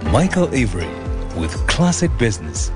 Michael Avery with Classic Business.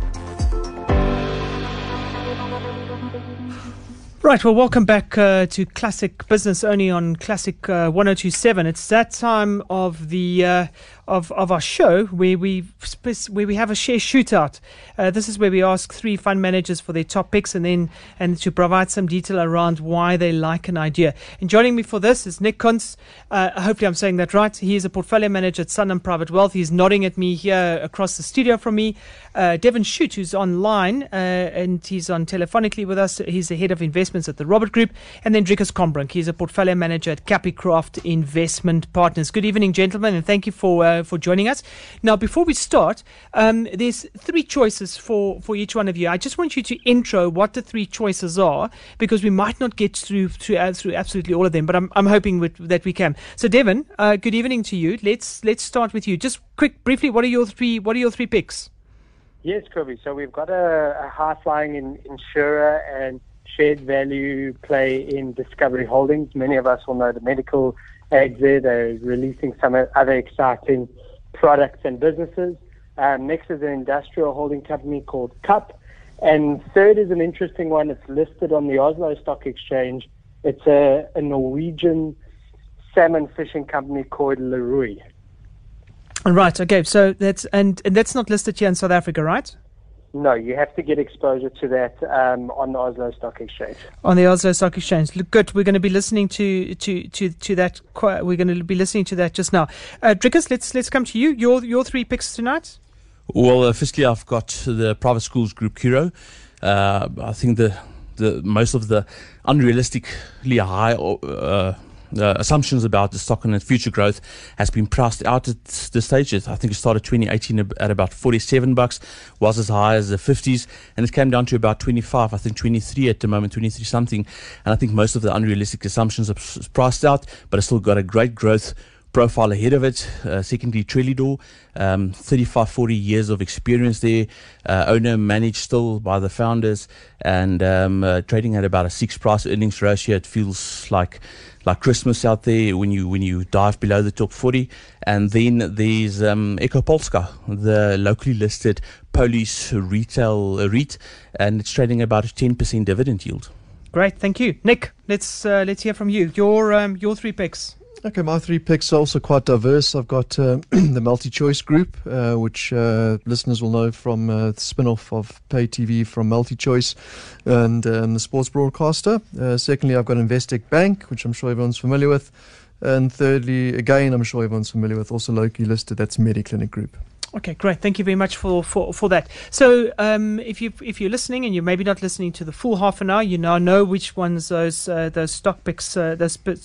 Right, well, welcome back to Classic Business, only on Classic 102.7. It's that time of the of our show where we have a share shootout. This is where we ask three fund managers for their top picks and to provide some detail around why they like an idea. And joining me for this is Nick Kuntz. Hopefully I'm saying that right. He is a portfolio manager at Sanlam Private Wealth. He's nodding at me here across the studio from me. Devin Shute, who's online and he's on telephonically with us. He's the head of investments at the Robert Group. And then Drickus Combrink. He's a portfolio manager at Capicraft Investment Partners. Good evening, gentlemen, and thank you for joining us. Now, before we start, there's three choices for each one of you. I just want you to intro what the three choices are, because we might not get through absolutely all of them, but I'm hoping that we can. So, Devin, good evening to you. Let's start with you. Just briefly, what are your three picks? Yes, Kobe. So we've got a high-flying insurer and shared value play in Discovery Holdings. Many of us will know the medical ads there. They're releasing some other exciting products and businesses. Next is an industrial holding company called CUP. And third is an interesting one. It's listed on the Oslo Stock Exchange. It's a Norwegian salmon fishing company called Leroy. Right. Okay. So that's not listed here in South Africa, right? No, you have to get exposure to that on the Oslo Stock Exchange. On the Oslo Stock Exchange. Look, good. We're going to be listening to that. We're going to be listening to that just now. Drickus, let's come to you. Your three picks tonight. Well, firstly, I've got the private schools group Curro. I think the most of the unrealistically high assumptions about the stock and its future growth has been priced out at this stage. I think it started 2018 at about $47, was as high as the 50s, and it came down to about 25, I think 23 at the moment, 23 something. And I think most of the unrealistic assumptions are priced out, but it's still got a great growth profile ahead of it. Secondly, Trelidor, 35-40 years of experience there, owner managed still by the founders, and trading at about a 6 price earnings ratio. It feels like Christmas out there when you dive below the top 40. And then there's Ekopolska, the locally listed Polish retail REIT, and it's trading about a 10% dividend yield. Great, thank you, Nick. Let's hear from you. Your three picks. Okay, my three picks are also quite diverse. I've got the MultiChoice Group, which listeners will know from the spin-off of pay TV from MultiChoice and the sports broadcaster. Secondly, I've got Investec Bank, which I'm sure everyone's familiar with. And thirdly, again, I'm sure everyone's familiar with, also locally listed, that's Mediclinic Group. Okay, great. Thank you very much for that. So, if you're listening and you're maybe not listening to the full half an hour, you now know which ones those stock picks are.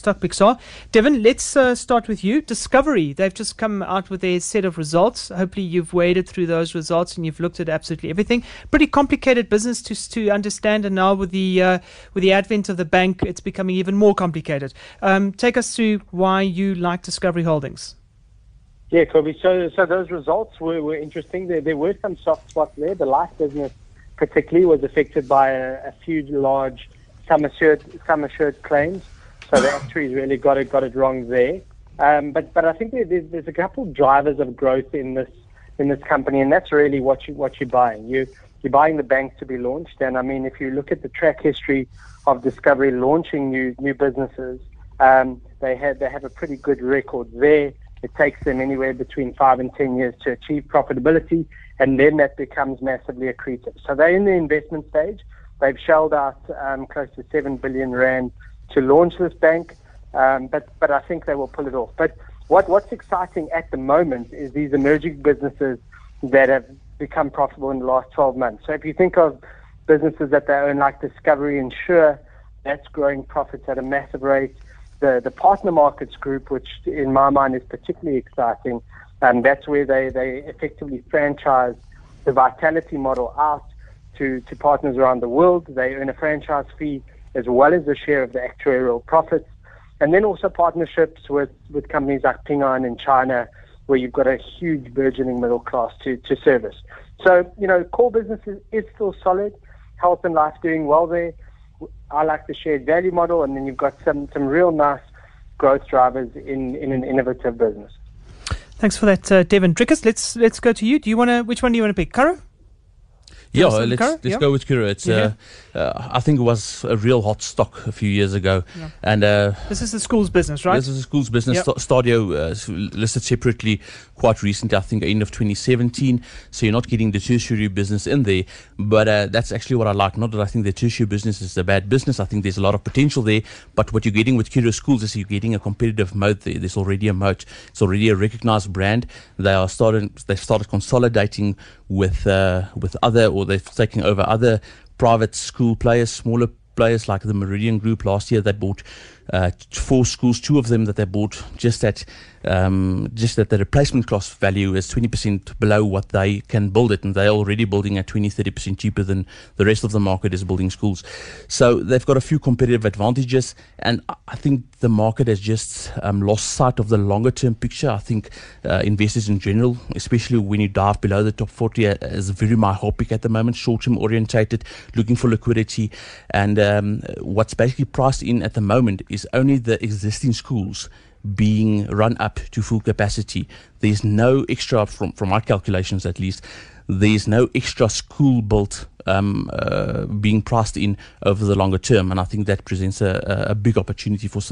Devin, let's start with you. Discovery. They've just come out with their set of results. Hopefully, you've waded through those results and you've looked at absolutely everything. Pretty complicated business to understand, and now with the advent of the bank, it's becoming even more complicated. Take us through why you like Discovery Holdings. Yeah, Kobe. So those results were interesting. There were some soft spots there. The life business particularly was affected by a few large sum assured claims. So the actuaries really got it wrong there. But I think there's a couple of drivers of growth in this company, and that's really what you're buying. You're buying the bank to be launched, and I mean, if you look at the track history of Discovery launching new businesses, they have a pretty good record there. It takes them anywhere between 5 and 10 years to achieve profitability, and then that becomes massively accretive. So they're in the investment stage. They've shelled out close to 7 billion rand to launch this bank, but I think they will pull it off. But what's exciting at the moment is these emerging businesses that have become profitable in the last 12 months. So if you think of businesses that they own like Discovery Insure, that's growing profits at a massive rate. The Partner Markets Group, which in my mind is particularly exciting, that's where they effectively franchise the Vitality model out to partners around the world. They earn a franchise fee as well as a share of the actuarial profits. And then also partnerships with companies like Ping An in China, where you've got a huge burgeoning middle class to service. So, core business is still solid. Health and life doing well there. I like the shared value model, and then you've got some real nice growth drivers in an innovative business. Thanks for that, Devin. Drickus, let's go to you. Which one do you want to pick? Curro? Yeah, Awesome. let's Yeah. go with Curro. It's I think it was a real hot stock a few years ago, Yeah. and This is the school's business, right? this is a school's business. Yep. Stadio listed separately quite recently, I think end of 2017. So you're not getting the tertiary business in there, but that's actually what I like. Not that I think the tertiary business is a bad business. I think there's a lot of potential there. But what you're getting with Curro Schools is you're getting a competitive moat there. There's already a moat. It's already a recognized brand. They've started consolidating with other, or they've taken over other private school players, smaller players like the Meridian Group. Last year they bought 4 schools, 2 of them that they bought just at the replacement cost value is 20% below what they can build it, and they're already building at 20-30% cheaper than the rest of the market is building schools. So they've got a few competitive advantages, and I think the market has just lost sight of the longer term picture. I think investors in general, especially when you dive below the top 40, is very myopic at the moment, short term orientated, looking for liquidity, and what's basically priced in at the moment is only the existing schools being run up to full capacity. There's no extra, from my calculations at least, there's no extra school built being priced in over the longer term, and I think that presents a big opportunity for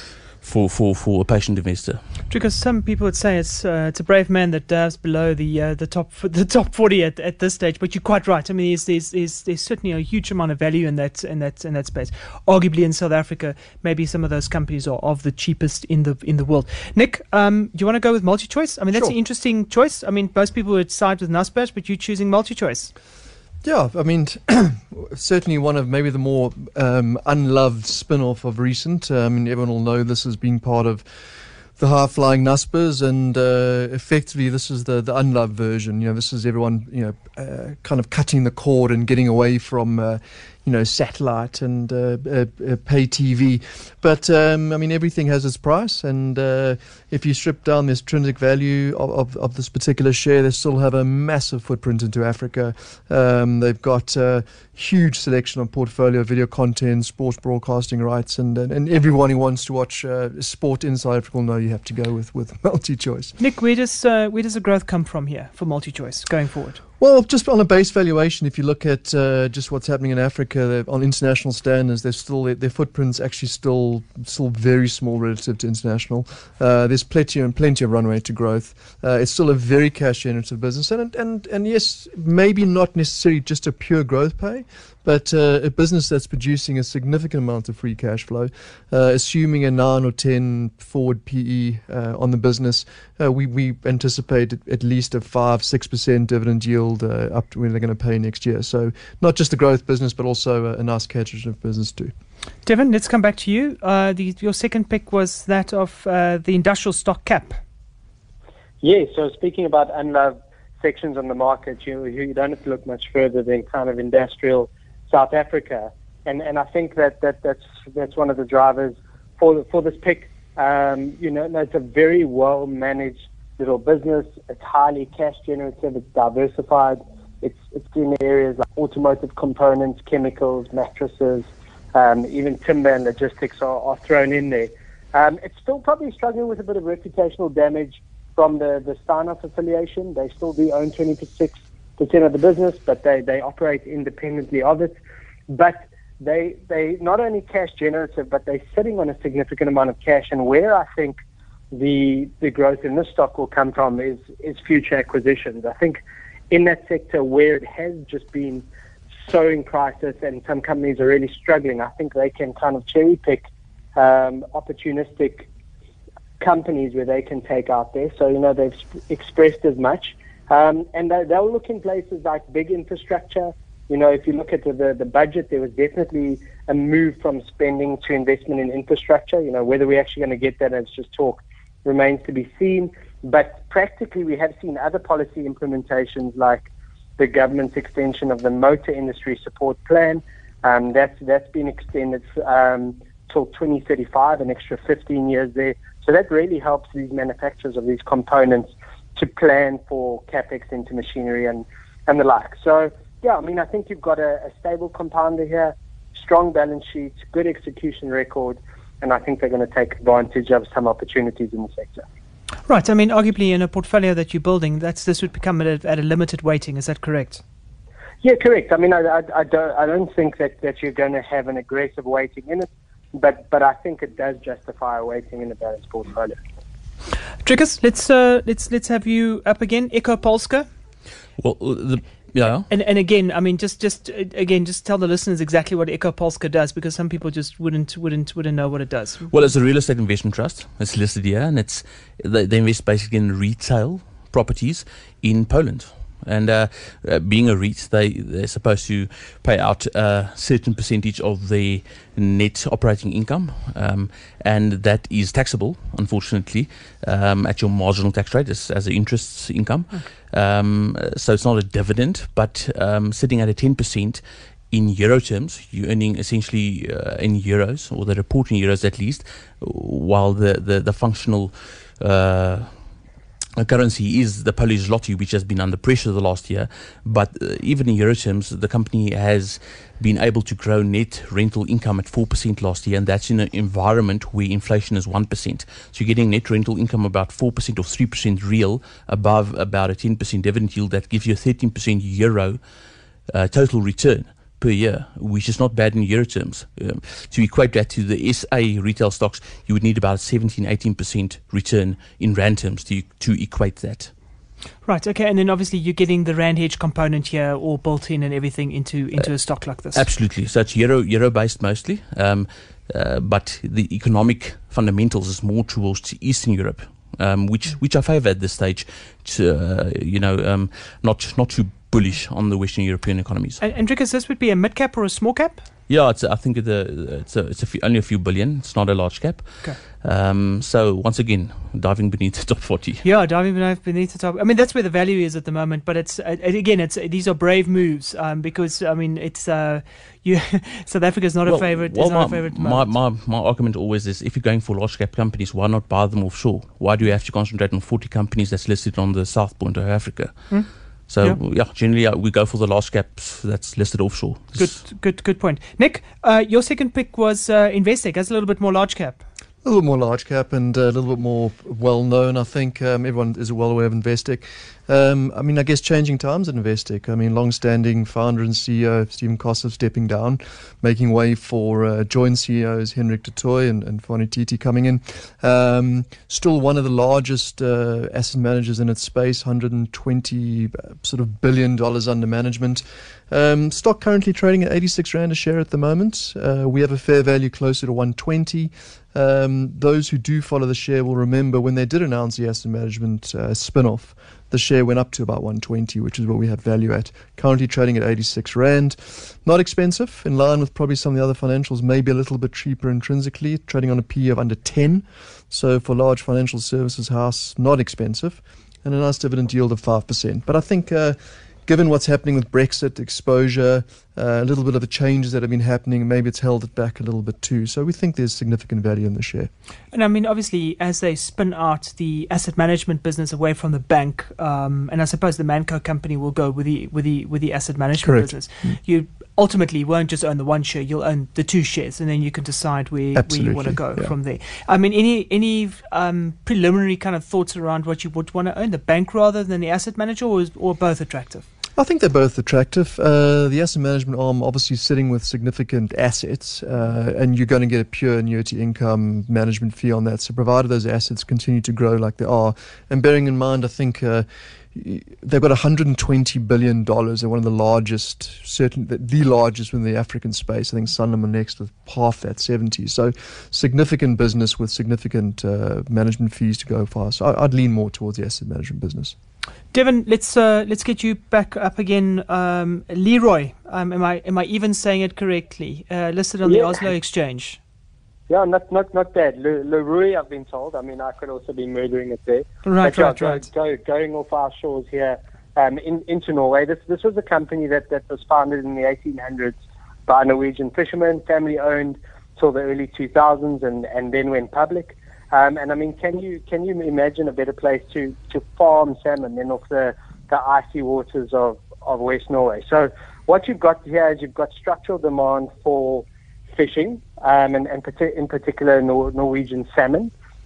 a patient investor. Because some people would say it's a brave man that dives below the top 40 at this stage. But you're quite right. I mean, there's certainly a huge amount of value in that space. Arguably in South Africa, maybe some of those companies are of the cheapest in the world. Nick, do you want to go with MultiChoice? I mean, that's Sure. an interesting choice. I mean, most people would side with Naspers, but you're choosing MultiChoice. Yeah, I mean, certainly one of maybe the more unloved spin-off of recent. I mean, everyone will know this has been part of the high-flying Naspers, and effectively this is the unloved version. You know, this is everyone, kind of cutting the cord and getting away from satellite and pay TV. But I mean, everything has its price, and if you strip down the intrinsic value of this particular share, they still have a massive footprint into Africa. They've got a huge selection of portfolio video content, sports broadcasting rights, and everyone who wants to watch sport inside Africa will know you have to go with MultiChoice. Nick, where does the growth come from here for MultiChoice going forward? Well, just on a base valuation, if you look at just what's happening in Africa, on international standards, their footprint's actually still very small relative to international. There's plenty of runway to growth. It's still a very cash generative business, and yes, maybe not necessarily just a pure growth play, but a business that's producing a significant amount of free cash flow. Assuming a 9 or 10 forward PE on the business, we anticipate at least a 5-6% dividend yield up to when they're going to pay next year. So not just a growth business, but also a nice cash generative business too. Devin, let's come back to you. Your second pick was that of the industrial stock cap. Yeah, so speaking about unloved sections on the market, you don't have to look much further than kind of industrial South Africa, and I think that's one of the drivers for this pick. It's a very well managed little business. It's highly cash generative. It's diversified. It's in areas like automotive components, chemicals, mattresses, even timber and logistics are thrown in there. It's still probably struggling with a bit of reputational damage from the Steinhoff affiliation. They still do own 26% of the business, but they operate independently of it. But they not only cash generative, but they're sitting on a significant amount of cash. And where I think the growth in this stock will come from is future acquisitions. I think in that sector where it has just been so in crisis and some companies are really struggling, I think they can kind of cherry pick opportunistic companies where they can take out there. So, they've expressed as much. And they'll look in places like big infrastructure. If you look at the budget, there was definitely a move from spending to investment in infrastructure. Whether we're actually going to get that as just talk remains to be seen. But practically, we have seen other policy implementations like the government's extension of the motor industry support plan. That's been extended till 2035, an extra 15 years there. So that really helps these manufacturers of these components to plan for capex into machinery and the like. So, yeah, I think you've got a stable compounder here, strong balance sheet, good execution record, and I think they're going to take advantage of some opportunities in the sector. Right. I mean, arguably in a portfolio that you're building, this would become at a limited weighting. Is that correct? Yeah, correct. I mean, I don't think that you're going to have an aggressive weighting in it, but I think it does justify a weighting in a balanced portfolio. Dricus, let's have you up again. EcoPolska. Well, yeah. And again, I mean, just tell the listeners exactly what EcoPolska does, because some people just wouldn't know what it does. Well, it's a real estate investment trust. It's listed here, and they invest basically in retail properties in Poland. And being a REIT, they're supposed to pay out a certain percentage of their net operating income, and that is taxable, unfortunately, at your marginal tax rate as an interest income. So it's not a dividend, but sitting at a 10%. In euro terms, you're earning essentially in euros, or they report in euros at least, while the functional currency is the Polish zloty, which has been under pressure the last year. But even in euro terms, the company has been able to grow net rental income at 4% last year, and that's in an environment where inflation is 1%. So you're getting net rental income about 4% or 3% real, above about a 10% dividend yield. That gives you a 13% euro total return per year, which is not bad in euro terms. To equate that to the SA retail stocks, you would need about a 17-18% return in rand terms to equate that. Right. Okay. And then obviously you're getting the rand hedge component here, all built in and everything into a stock like this. Absolutely. So it's euro based mostly, but the economic fundamentals is more towards Eastern Europe, which I favour at this stage. Not too bullish on the Western European economies. And Dricus, this would be a mid cap or a small cap? Yeah, I think it's only a few billion. It's not a large cap. Okay. So once again, diving beneath the top 40. Yeah, diving beneath the top. I mean, that's where the value is at the moment. But these are brave moves, because I mean, it's South Africa is not a favorite. My argument always is, if you're going for large cap companies, why not buy them offshore? Why do you have to concentrate on 40 companies that's listed on the south point of Africa? So generally we go for the large caps that's listed offshore. Good point. Nick, your second pick was Investec. That's a little bit more large cap. A little more large cap and a little bit more well known. I think everyone is well aware of Investec. I guess changing times at Investec. I mean, long-standing founder and CEO Stephen Koseff stepping down, making way for joint CEOs Henrik de Tooy and Fani Titi coming in. Still one of the largest asset managers in its space, $120 billion under management. Stock currently trading at 86 Rand a share at the moment. We have a fair value closer to 120. Those who do follow the share will remember when they did announce the asset management spin-off, the share went up to about 120, which is what we have value at. Currently trading at 86 Rand. Not expensive, in line with probably some of the other financials, maybe a little bit cheaper intrinsically, trading on a PE of under 10. So for large financial services house, not expensive. And a nice dividend yield of 5%. But I think given what's happening with Brexit exposure, a little bit of the changes that have been happening, maybe it's held it back a little bit too. So we think there's significant value in the share. And I mean, obviously, as they spin out the asset management business away from the bank, and I suppose the Manco company will go with the asset management business. You ultimately won't just own the one share; you'll own the two shares, and then you can decide where you want to go from there. I mean, any preliminary kind of thoughts around what you would want to own, the bank rather than the asset manager, or both attractive? I think they're both attractive. The asset management arm obviously sitting with significant assets, and you're going to get a pure annuity income management fee on that. So provided those assets continue to grow like they are, and bearing in mind, I think they've got $120 billion. They're one of the largest, the largest within the African space. I think Sanlam are next with half that, 70. So significant business with significant management fees to go for. So I'd lean more towards the asset management business. Devin, let's get you back up again. Leroy, am I even saying it correctly? Listed on the Oslo Exchange. Yeah, not bad. Leroy, I've been told. I mean, I could also be murdering it there. Right. Going off our shores here into Norway. This was a company that was founded in the 1800s by Norwegian fishermen, family owned till the early 2000s, and then went public. And I mean, can you imagine a better place to farm salmon than off the icy waters of West Norway? So what you've got here is you've got structural demand for fishing, and in particular Norwegian salmon.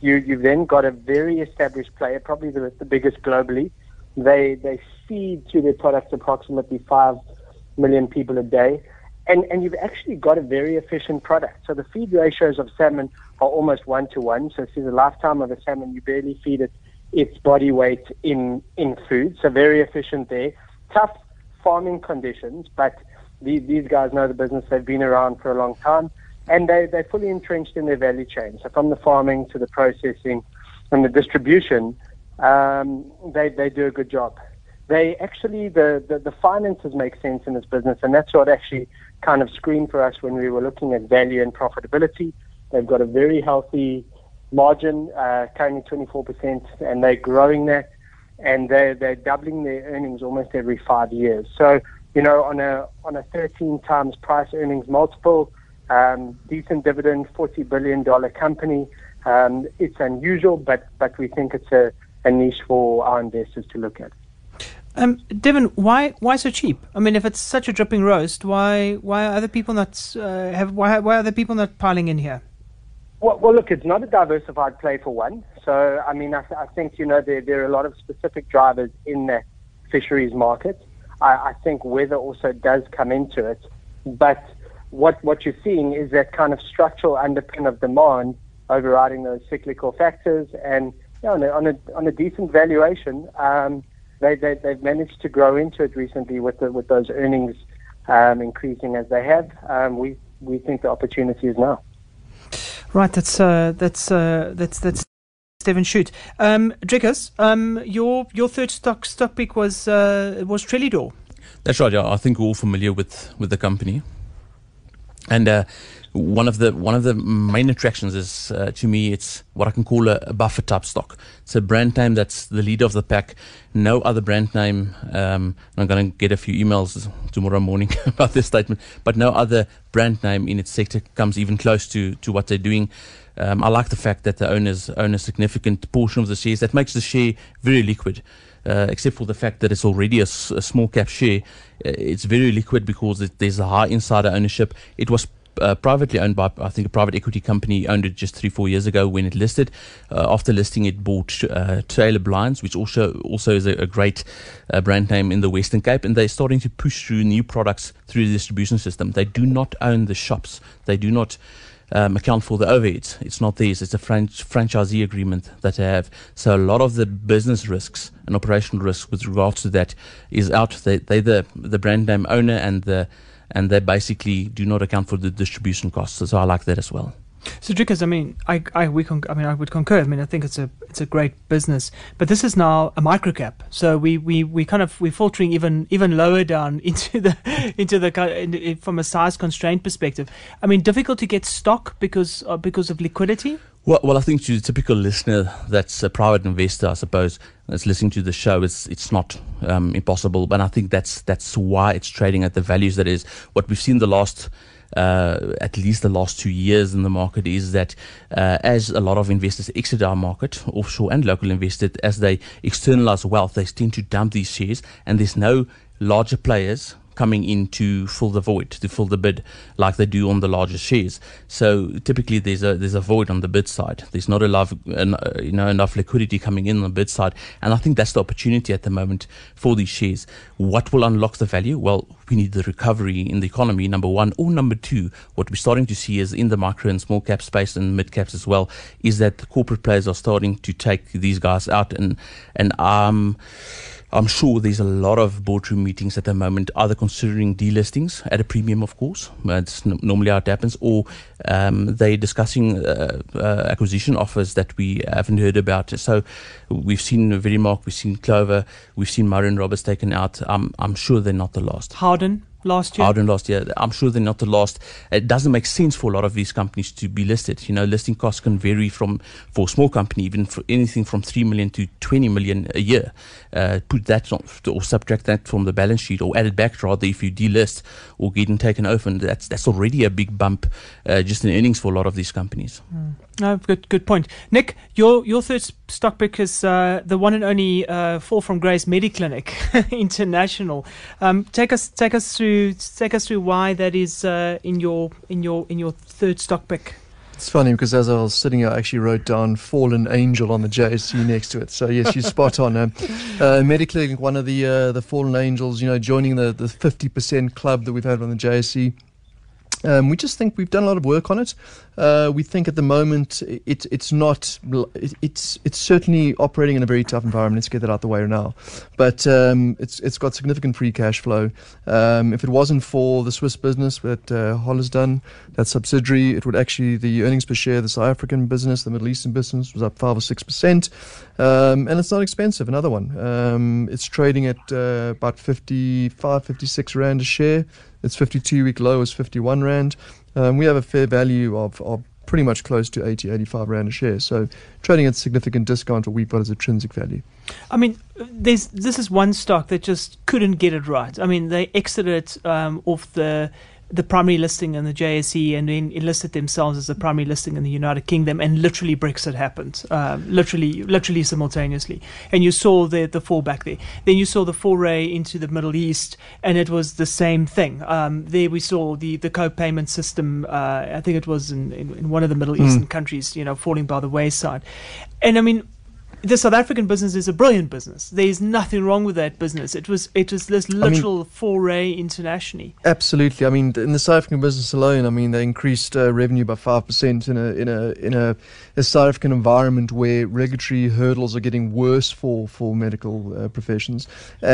You've then got a very established player, probably the biggest globally. They feed through their products approximately 5 million people a day. And you've actually got a very efficient product. So the feed ratios of salmon are almost 1-to-1. So through the lifetime of a salmon, you barely feed it its body weight in food. So very efficient there. Tough farming conditions, but these guys know the business. They've been around for a long time, and they're fully entrenched in their value chain. So from the farming to the processing and the distribution, they do a good job. They actually, the finances make sense in this business, and that's what actually kind of screened for us when we were looking at value and profitability. They've got a very healthy margin, currently 24%, and they're growing that, and they're doubling their earnings almost every 5 years. So, on a 13 times price earnings multiple, decent dividend, $40 billion company. It's unusual, but we think it's a niche for our investors to look at. Devin, why so cheap? I mean, if it's such a dripping roast, why are other people not why are other people not piling in here? Well, look, it's not a diversified play for one. So, I mean, I think there are a lot of specific drivers in the fisheries market. I think weather also does come into it, but what you're seeing is that kind of structural underpin of demand overriding those cyclical factors, and on a decent valuation. They've managed to grow into it recently with those earnings increasing as they have. We think the opportunity is now. Right, that's Devin Shute. Driekus, your third stock pick was Trellidor. That's right. Yeah, I think we're all familiar with the company, and one of the main attractions is to me, it's what I can call a buffer type stock. It's a brand name that's the leader of the pack. No other brand name. I'm going to get a few emails tomorrow morning about this statement, but no other brand name in its sector comes even close to what they're doing. I like the fact that the owners own a significant portion of the shares. That makes the share very liquid. Except for the fact that it's already a small cap share, it's very liquid because there's a high insider ownership. It was privately owned by, I think, a private equity company owned it just 3-4 years ago when it listed. After listing, it bought Taylor Blinds, which also is a great brand name in the Western Cape, and they're starting to push through new products through the distribution system. They do not own the shops. They do not account for the overheads. It's not theirs. It's a franchisee agreement that they have. So a lot of the business risks and operational risks with regards to that is out. They're the brand name owner, and they basically do not account for the distribution costs. So I like that as well. So, Driekus, I mean, I would concur. I mean, I think it's a great business, but this is now a microcap. So we're filtering even lower down into from a size constraint perspective. I mean, difficult to get stock because of liquidity. Well, I think to the typical listener that's a private investor, I suppose, that's listening to the show, it's not impossible. But I think that's why it's trading at the values that is. What we've seen at least the last 2 years in the market is that as a lot of investors exit our market, offshore and local investors, as they externalize wealth, they tend to dump these shares, and there's no larger players coming in to fill the void, to fill the bid like they do on the larger shares. So typically there's a void on the bid side. There's not enough liquidity coming in on the bid side, and I think that's the opportunity at the moment for these shares. What will unlock the value? Well, we need the recovery in the economy, number one, or number two, what we're starting to see is in the micro and small cap space and mid caps as well, is that the corporate players are starting to take these guys out, and I'm sure there's a lot of boardroom meetings at the moment, either considering delistings at a premium, of course, that's normally how it happens, or they're discussing acquisition offers that we haven't heard about. So we've seen Verimark, we've seen Clover, we've seen Murray & Roberts taken out. I'm sure they're not the last. Howden last year. I'm sure they're not the last. It doesn't make sense for a lot of these companies to be listed. Listing costs can vary for a small company, even for anything from 3 million to 20 million a year. Put that on, or subtract that from the balance sheet, or add it back rather if you delist or getting taken over. And that's already a big bump just in earnings for a lot of these companies. No, good point. Nick, your third stock pick is the one and only Fall from Grace Mediclinic International. Take us through why that is in your third stock pick. It's funny because as I was sitting here, I actually wrote down Fallen Angel on the JSE next to it. So yes, you're spot on. Medically, one of the Fallen Angels, joining the 50% club that we've had on the JSE. We just think we've done a lot of work on it. We think at the moment it's certainly operating in a very tough environment. Let's get that out the way now. But it's got significant free cash flow. If it wasn't for the Swiss business that Hol has done, that subsidiary, it would actually, the earnings per share, the South African business, the Middle Eastern business was up 5 or 6%. And it's not expensive, another one. It's trading at about 55, 56 Rand a share. Its 52-week low is 51 Rand. We have a fair value of pretty much close to 80, 85 Rand a share. So trading at significant discount, what we've got as intrinsic value. I mean, this is one stock that just couldn't get it right. I mean, they exited off the primary listing in the JSE and then enlisted themselves as a primary listing in the United Kingdom, and literally Brexit happened, literally simultaneously. And you saw the fallback there. Then you saw the foray into the Middle East, and it was the same thing. There we saw the co-payment system, I think it was in one of the Middle Eastern countries, falling by the wayside. And I mean, the South African business is a brilliant business. There's nothing wrong with that business. It was this literal foray internationally. Absolutely. I mean, in the South African business alone, I mean, they increased revenue by 5% in a South African environment where regulatory hurdles are getting worse for medical professions.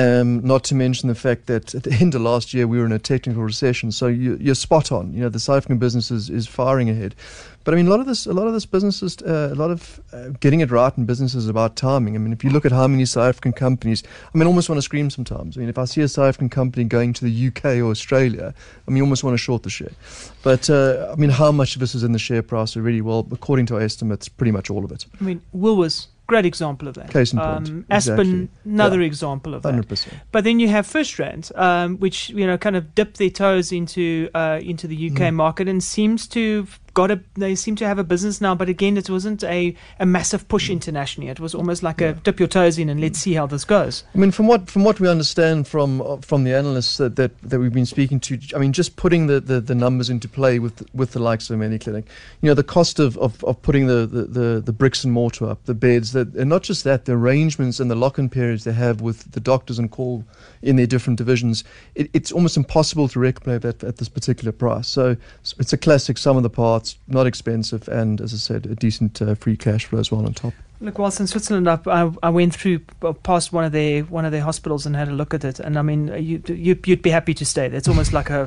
Not to mention the fact that at the end of last year we were in a technical recession. So you're spot on. The South African business is firing ahead. But I mean, a lot of this businesses, a lot of getting it right in business is about timing. I mean, if you look at how many South African companies, I mean, I almost want to scream sometimes. I mean, if I see a South African company going to the UK or Australia, I mean, you almost want to short the share. But I mean, how much of this is in the share price already? Well, according to our estimates, pretty much all of it. I mean, Woolworths, great example of that. Case in point. Aspen, another example of 100%. That. But then you have FirstRand, which kind of dipped their toes into the UK market and seems to they seem to have a business now, but again, it wasn't a massive push internationally. It was almost like a dip your toes in and let's see how this goes. I mean, from what we understand from the analysts that we've been speaking to, I mean, just putting the numbers into play with the likes of Mediclinic, the cost of putting the bricks and mortar up, the beds, and not just that, the arrangements and the lock-in periods they have with the doctors and call in their different divisions, it's almost impossible to replicate that at this particular price. So it's a classic sum of the parts. Not expensive, and as I said, a decent free cash flow as well on top. Look, whilst in Switzerland, I went through past one of their hospitals and had a look at it, and I mean, you'd be happy to stay there. It's almost like a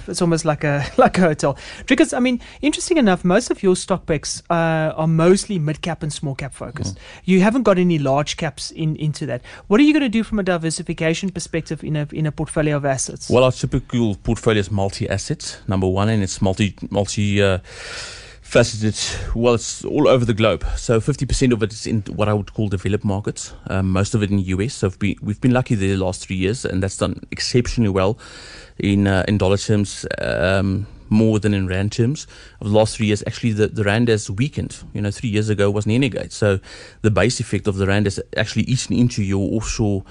hotel. Drickers, I mean, interesting enough, most of your stock picks are mostly mid cap and small cap focused. You haven't got any large caps into that. What are you going to do from a diversification perspective in a portfolio of assets? Well, our typical portfolio is multi-asset, number one, and it's multi faceted. Well, it's all over the globe. So 50% of it is in what I would call developed markets, most of it in the US. So we've been lucky there the last 3 years, and that's done exceptionally well in dollar terms, more than in rand terms. Of the last 3 years, actually the rand has weakened. 3 years ago was renegade. So the base effect of the rand has actually eaten into your offshore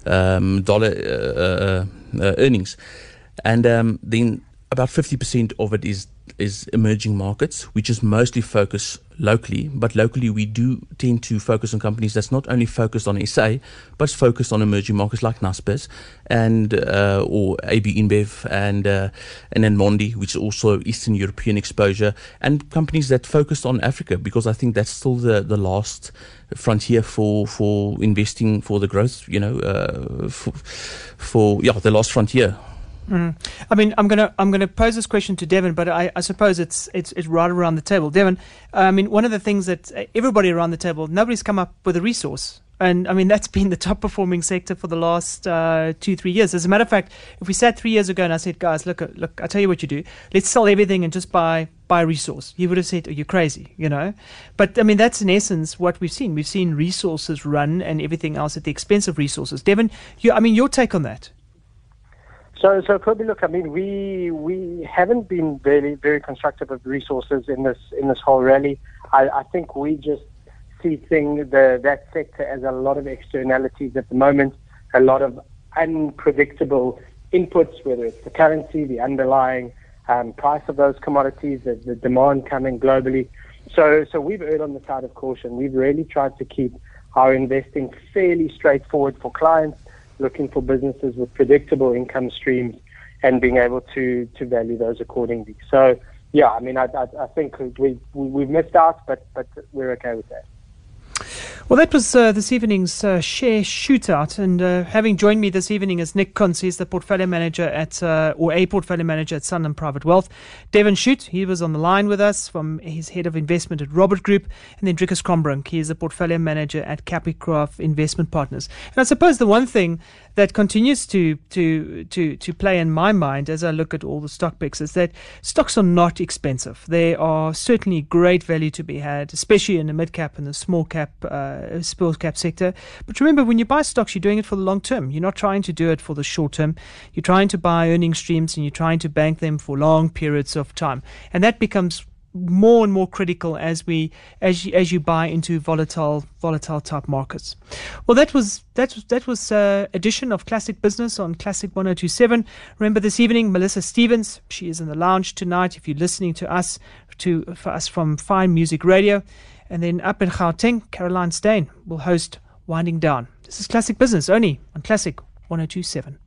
dollar earnings. And then about 50% of it is emerging markets, which is mostly focused locally. But locally, we do tend to focus on companies that's not only focused on SA, but focused on emerging markets like Naspers and or AB InBev and then Mondi, which is also Eastern European exposure, and companies that focused on Africa, because I think that's still the last frontier for investing for the growth. The last frontier. I mean, I'm gonna pose this question to Devon, but I suppose it's right around the table. Devon, I mean, one of the things that everybody around the table, nobody's come up with a resource. And I mean, that's been the top performing sector for the last 2-3 years. As a matter of fact, if we sat 3 years ago and I said, guys, look, I tell you what you do. Let's sell everything and just buy resource. You would have said, oh, you're crazy, But I mean, that's in essence what we've seen. We've seen resources run and everything else at the expense of resources. Devon, your take on that? So Kobe, look, I mean, we haven't been very, very constructive of resources in this whole rally. I think we just see that sector as a lot of externalities at the moment, a lot of unpredictable inputs, whether it's the currency, the underlying price of those commodities, the demand coming globally. So we've erred on the side of caution. We've really tried to keep our investing fairly straightforward for clients, looking for businesses with predictable income streams and being able to value those accordingly. So, yeah, I mean, I think we've missed out, but we're okay with that. Well, that was this evening's share shootout, and having joined me this evening is Nick Kuntz. He's the portfolio manager at, or a portfolio manager at Sanlam Private Wealth. Devin Shute, he was on the line with us from his head of investment at Robert Group, and then Drickus Krombrink, he is a portfolio manager at Capicraft Investment Partners. And I suppose the one thing that continues to play in my mind as I look at all the stock picks is that stocks are not expensive. There are certainly great value to be had, especially in the mid cap and the small cap sector. But remember, when you buy stocks, you're doing it for the long term. You're not trying to do it for the short term. You're trying to buy earning streams and you're trying to bank them for long periods of time. And that becomes more and more critical as you buy into volatile type markets. Well, that was edition of Classic Business on Classic 102.7. Remember, this evening, Melissa Stevens, she is in the lounge tonight. If you're listening to us from Fine Music Radio, and then up in Gauteng, Caroline Steyn will host Winding Down. This is Classic Business only on Classic 102.7.